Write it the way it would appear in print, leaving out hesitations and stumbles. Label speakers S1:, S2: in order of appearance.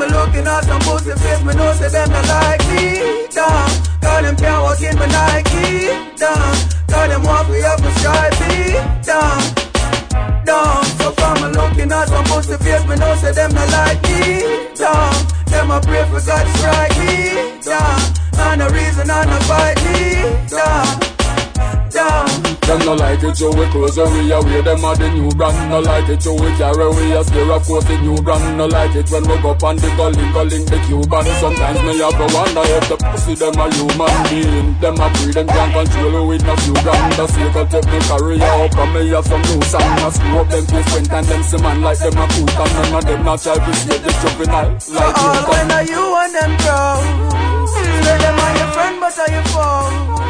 S1: me looking at some pussy face, me know say them not like me. Damn, cause them can't walk in my Nike. Damn, cause them want me up my stripey. Damn, so far me looking at some pussy face, me know say them not like me. Damn, them a pray for God to strike me. Damn, and the reason I not fight me. Damn.
S2: Them no like it, so we close away. Them are the new brand. No like it, so we carry away. Scare of course the new brand. No like it when we go up on the calling the Cuban. Sometimes me have to wonder if the pussy them a human being. Them a free, them can't control with no few grand. The sake of take me career up and me have some new song. I screw up them face friend and them see man like them a cool. And none of them not try to see the juvenile like
S1: all when are you and them proud? Say them are your friend but are your foe.